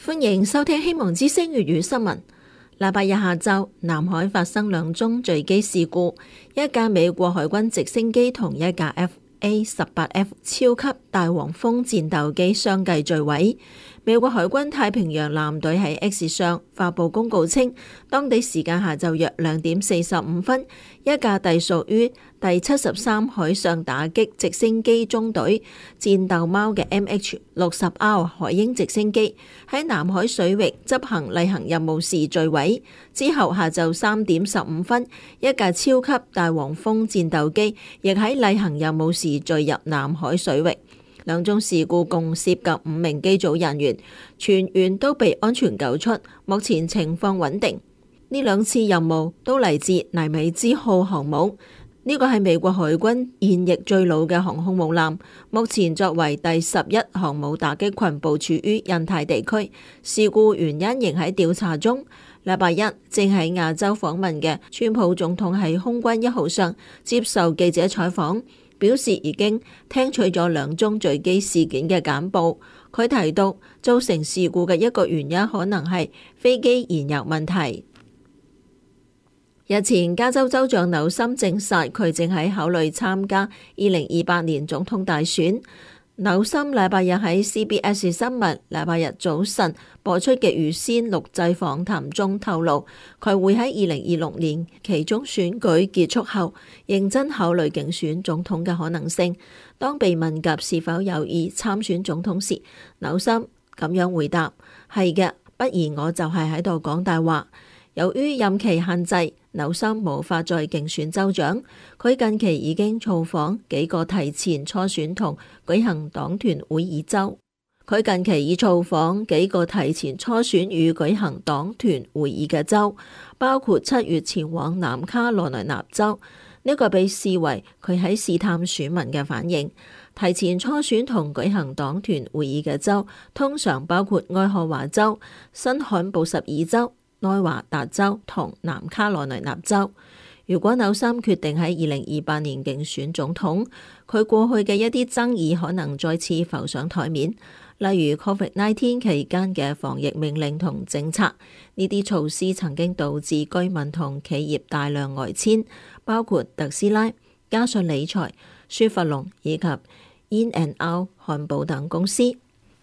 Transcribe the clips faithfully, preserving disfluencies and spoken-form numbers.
歡迎收聽希望之聲粵語新聞。禮拜日下晝，南海發生兩宗墜機事故，一架美國海軍直升機同一架 F A 十八 F 超級大黃蜂戰鬥機相繼墜毀。美國海軍太平洋艦隊喺 X 上發佈公告稱，當地時間下晝約兩點四十五分，一架隸屬於第七十三海上打擊直升機中隊戰鬥貓嘅 M H 六十 R 海鷹直升機喺南海水域執行例行任務時墜毀。之後下晝三點十五分，一架超級大黃蜂戰鬥機亦喺例行任務時墜入南海水域。兩宗事故共涉及五名機組人員，全員都被安全救出，目前情況穩定。呢兩次任務都嚟自尼米茲號航母，呢個係美國海軍現役最老嘅航空母艦，目前作為第十一航母打擊群部署於印太地區。事故原因仍喺調查中。禮拜一正喺亞洲訪問嘅川普總統喺空軍一號上接受記者採訪，表示已經聽取咗兩宗墜機事件嘅簡報。佢提到造成事故嘅一個原因可能係飛機燃油問題。日前，加州州長紐森證實佢正喺考慮參加二零二八年總統大選。紐森禮拜日喺 C B S 新聞禮拜日早晨播出嘅預先錄製訪談中透露，佢會喺二零二六年期中選舉結束後認真考慮競選總統嘅可能性。當被問及是否有意參選總統時，紐森咁樣回答：係嘅，不然我就係喺度講大話。由於任期限制，紐森無法再競選州長。佢近期已經造訪幾個提前初選同舉行黨團會議州。佢近期已造訪幾個提前初選與舉行黨團會議嘅州，包括七月前往南卡羅來納州。呢個被視為佢喺試探選民嘅反應。提前初選同舉行黨團會議嘅州，通常包括愛荷華州、新罕布什爾州、內華達州同南卡羅來納州。如果紐森決定喺二零二八年競選總統，佢過去嘅一啲爭議可能再次浮上台面，例如 Covid 十九 期間嘅防疫命令同政策。呢啲措施曾經導致居民同企業大量外遷，包括特斯拉、嘉信理財、雪佛龍以及 In and Out 漢堡等公司。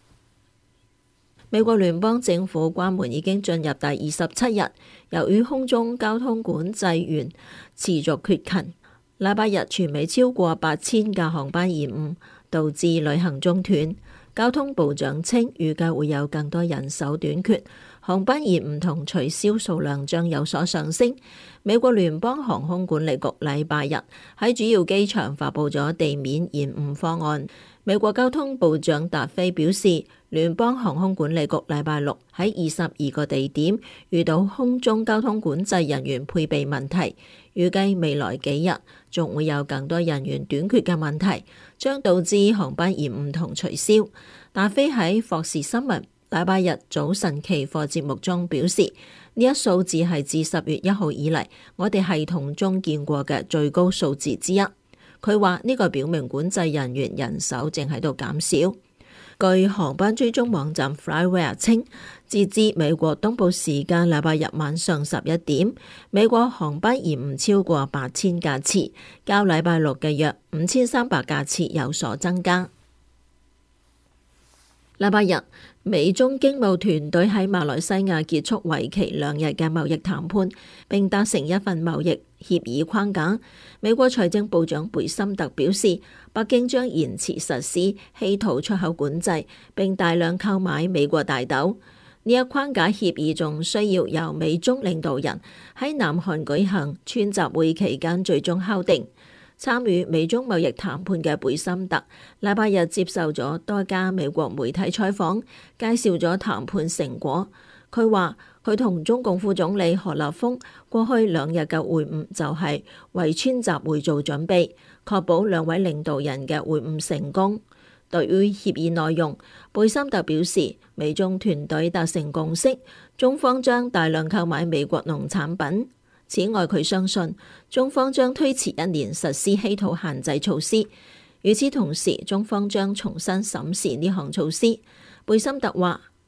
美國聯邦政府關門已經進入第二十七日，由於空中交通管制員持續缺勤，禮拜日全美超過八千架航班延誤，導致旅行中斷。交通部長稱預計會有更多人手短缺，航班延誤同取消數量將有所上升。美國聯邦航空管理局禮拜日喺主要機場發佈咗地面延誤方案。美國交通部長達菲表示，聯邦航空管理局禮拜六喺二十二個地點遇到空中交通管制人員配備問題，預計未來幾日仲會有更多人員短缺嘅問題，將導致航班延誤同取消。達菲喺霍士新聞禮拜日早晨期貨節目中表示，呢一數字係自十月一號以嚟我哋系統中見過嘅最高數字之一。佢話呢個表明管制人員人手正喺度減少。據航班追蹤網站 Flywire 稱，截至美國東部時間禮拜日晚上十一點，美國航班延誤超過八千架次，較禮拜六嘅約五千三百架次有所增加。禮拜日，美中經貿團隊喺馬來西亞結束為期兩日嘅貿易談判，並達成一份貿易協議框架。美國財政部長貝森特表示，北京將延遲實施稀土出口管制，並大量購買美國大豆。呢一框架協議仲需要由美中領導人喺南韓舉行川習會期間最終敲定。參與美中貿易談判嘅貝森特禮拜日接受咗多家美國媒體採訪，介紹咗談判成果。佢話佢同中共副總理何立峰過去兩日嘅會晤就係為川習會做準備，確保兩位領導人嘅會晤成功。對於協議內容，貝森特表示，美中團隊達成共識，中方將大量購買美國農產品。此外，佢相信中方將推遲一年實施稀土限制措施。與此同時，中方將重新審視呢項措施。貝森特話，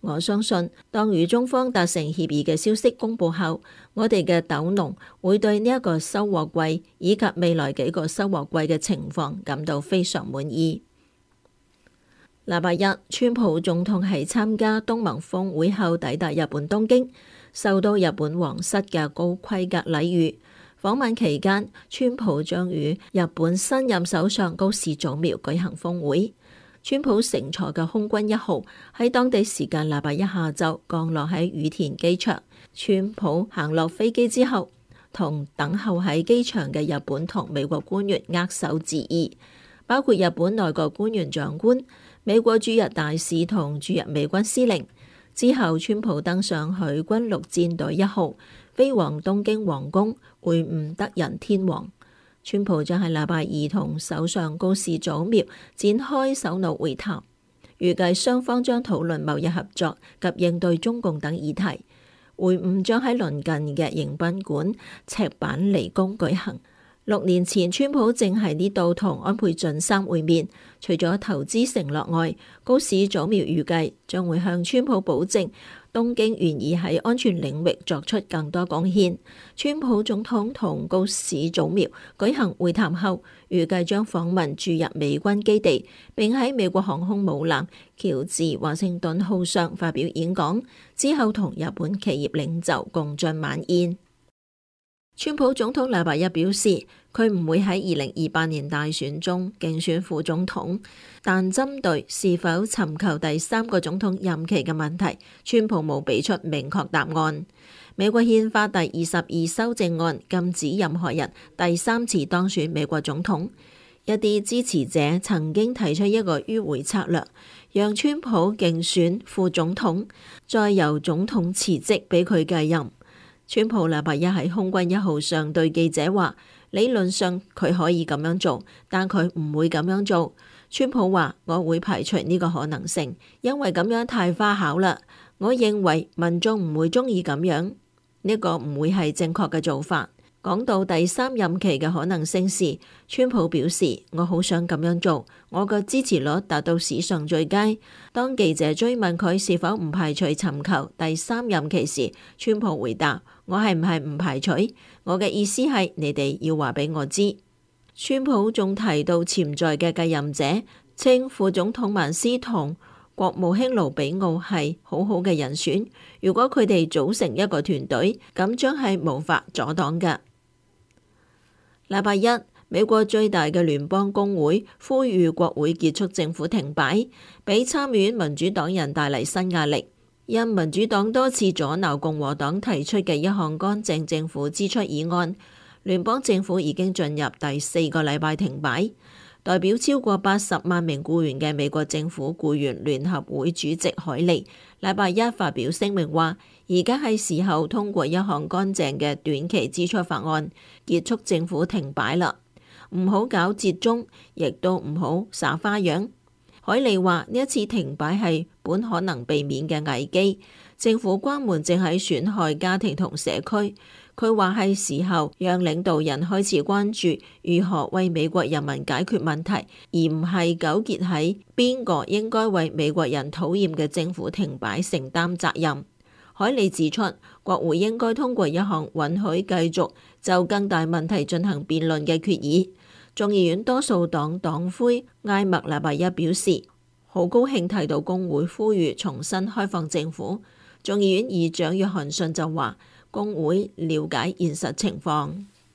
我相信當與中方達成協議嘅消息公佈後，我哋嘅豆農會對呢一個收穫季以及未來幾個收穫季嘅情況感到非常滿意。禮拜一，川普總統喺參加東盟峰會後抵達日本東京，受到日本皇室嘅高規格禮遇。訪問期間，川普將與日本新任首相高市早苗舉行峰會。川普乘坐嘅空軍一號喺當地時間禮拜一下晝降落喺羽田機場。川普行落飛機之後，同等候喺機場嘅日本同美國官員握手致意，包括日本內閣官員長官、美國駐日大使同駐日美軍司令。之後，川普登上海軍陸戰隊一號，飛往東京皇宮會晤德仁天皇。川普將喺禮拜二同首相高市早苗展開首腦會談，預計雙方將討論貿易合作及應對中共等議題。會晤將喺鄰近嘅迎賓館赤坂離宮舉行。六年前，川普正喺呢度同安倍晉三會面，除咗投資承諾外，高市早苗預計將會向川普保證東京願意喺安全領域作出更多貢獻。川普總統同高市早苗舉行會談後，預計將訪問駐日美軍基地，並喺美國航空母艦喬治華盛頓號上發表演講，之後同日本企業領袖共進晚宴。川普總統禮拜一表示，佢唔會喺二零二八年大選中競選副總統，但針對是否尋求第三個總統任期嘅問題，川普冇俾出明確答案。美國憲法第二十二修正案禁止任何人第三次當選美國總統。一啲支持者曾經提出一個迂迴策略，讓川普競選副總統，再由總統辭職俾佢繼任。川普禮拜一喺空軍一號上對記者話，理論上佢可以咁樣做，但佢唔會咁樣做。川普話，我會排除呢個可能性，因為咁樣太花巧啦。我認為民眾唔會鍾意咁樣，呢個唔會係正確嘅做法。講到第三任期嘅可能性時，川普表示，我好想咁樣做，我嘅支持率達到史上最佳。當記者追問佢是否唔排除尋求第三任期時，川普回答，我係唔係唔排除？我嘅意思係你哋要話俾我知。川普仲提到潛在嘅繼任者，稱副總統曼斯同國務卿盧比奧係好好嘅人選。如果佢哋組成一個團隊，咁將係無法阻擋嘅。禮拜一，美國最大嘅聯邦工會呼籲國會結束政府停擺，俾參議院民主黨人帶嚟新壓力。因民主黨多次阻撓共和黨提出嘅一項乾淨政府支出議案，聯邦政府已經進入第四個禮拜停擺。代表超過八十萬名僱員嘅美國政府僱員聯合會主席海利禮拜一發表聲明話，而家係時候通過一項乾淨嘅短期支出法案，結束政府停擺啦。唔好搞折中，亦都唔好耍花樣。海利話呢一次停擺係本可能避免嘅危機，政府關門正喺損害家庭同社區。佢話係時候讓領導人開始關注如何為美國人民解決問題，而唔係糾結喺邊個應該為美國人討厭嘅政府停擺承擔責任。海利指出，國會應該通過一項允許繼續就更大問題進行辯論嘅決議。眾議院多數黨黨魁埃默禮拜一表示，好高興睇到工會呼籲重新開放政府。眾議院議長約翰遜就話，工會了解現實情況。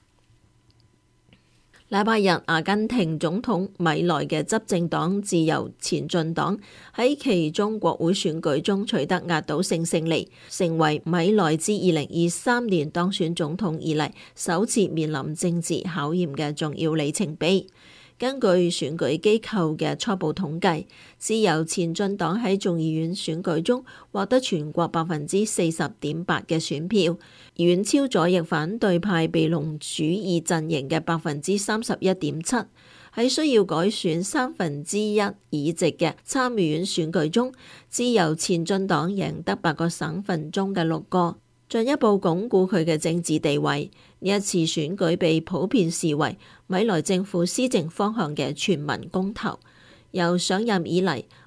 禮拜日，阿根廷總統米萊嘅執政黨自由前進黨喺其中國會選舉中取得壓倒性勝利，成為米萊自二零二三年當選總統以嚟首次面臨政治考驗嘅重要里程碑。根據選舉機構嘅初步統計，自由前進黨喺眾議院選舉中獲得全國百分之四十點八嘅選票，遠超左翼反對派庇隆主義陣營嘅百分之三十一點七。喺需要改選三分之一議席嘅參議院選舉中，自由前進黨贏得八個省份中嘅六個，進一步鞏固佢嘅政治地位。呢一次選舉被普遍視為米萊政府施政方向嘅全民公投。由上任以嚟，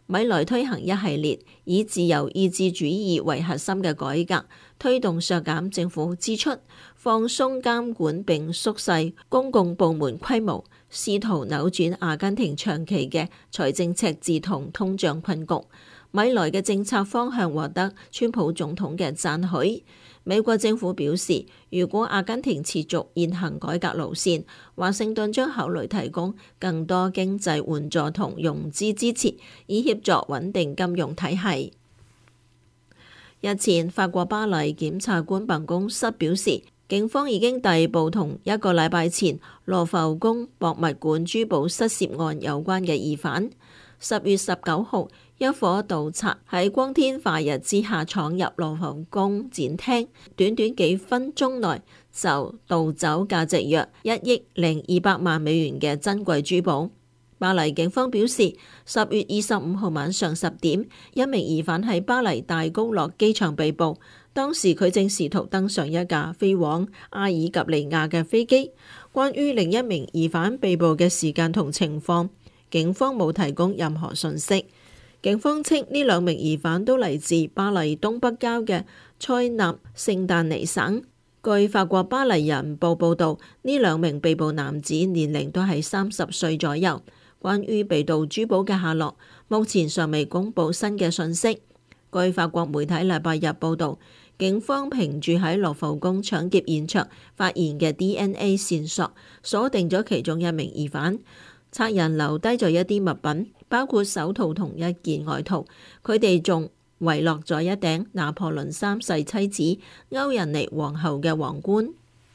米萊推行一系列以自由意志主義為核心嘅改革，推動削減政府支出、放鬆監管並縮細公共部門規模，試圖扭轉阿根廷長期嘅財政赤字同通脹困局。米萊嘅政策方向獲得川普總統嘅讚許。美國政府表示，如果阿根廷持續現行改革路線，華盛頓將考慮提供更多經濟援助同融資支持，以協助穩定金融體系。日前，法國巴黎檢察官辦公室表示，警方已經逮捕同一個禮拜前羅浮宮博物館珠寶失竊案有關嘅疑犯。十月十九號，一夥盜賊喺光天化日之下闖入羅浮宮展廳，短短幾分鐘內就盜走價值約一億零二百萬美元嘅珍貴珠寶。巴黎警方表示，十月二十五號晚上十點，一名疑犯喺巴黎戴高樂機場被捕，當時佢正試圖登上一架飛往阿爾及利亞嘅飛機。關於另一名疑犯被捕嘅時間同情況，警方冇提供任何信息。警方稱呢兩名疑犯都嚟自巴黎東北郊嘅塞納聖丹尼省。據法國巴黎人報報導，呢兩名被捕男子年齡都係三十歲左右。關於被盜珠寶嘅下落，目前尚未公佈新嘅信息。據法國媒體禮拜日報導，警方憑住喺羅浮宮搶劫現場發現嘅 D N A 線索，鎖定咗其中一名疑犯。賊人留低咗一啲物品，包括手套同一件外套。佢哋仲遺落咗一頂拿破崙三世妻子歐仁妮皇后嘅皇冠。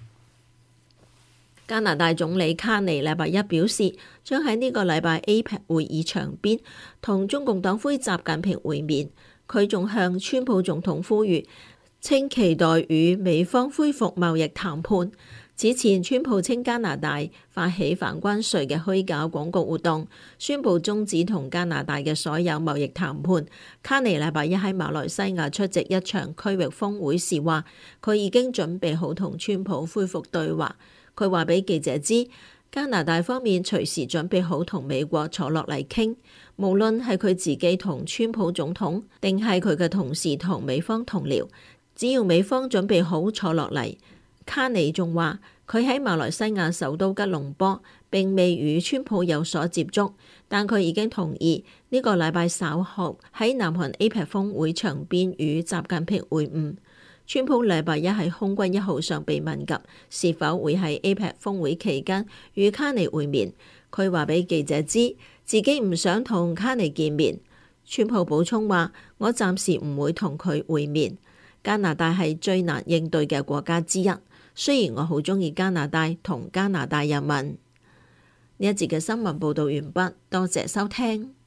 加拿大總理卡尼禮拜一表示，將喺呢個禮拜 A P E C 會議場邊同中共黨魁習近平會面。佢仲向川普總統呼籲，稱期待與美方恢復貿易談判。此前，川普稱加拿大發起反關稅嘅虛假廣告活動，宣布終止同加拿大嘅所有貿易談判。卡尼禮拜一喺馬來西亞出席一場區域峰會時話，佢已經準備好同川普恢復對話。佢話俾記者知，加拿大方面隨時準備好同美國坐落嚟傾，無論係佢自己同川普總統，定係佢嘅同事同美方同僚，只要美方準備好坐落嚟。卡尼仲話，佢喺馬來西亞首都吉隆坡並未與川普有所接觸，但佢已經同意呢個禮拜稍後喺南韓 A P E C 峰會場邊與習近平會晤。川普禮拜一喺空軍一號上被問及是否會喺 A P E C 峰會期間與卡尼會面，佢話俾記者知自己唔想同卡尼見面。川普補充話，我暫時唔會同佢會面。加拿大係最難應對嘅國家之一，雖然我好鍾意加拿大同加拿大人民。呢一節嘅新聞報導完畢，多謝收聽。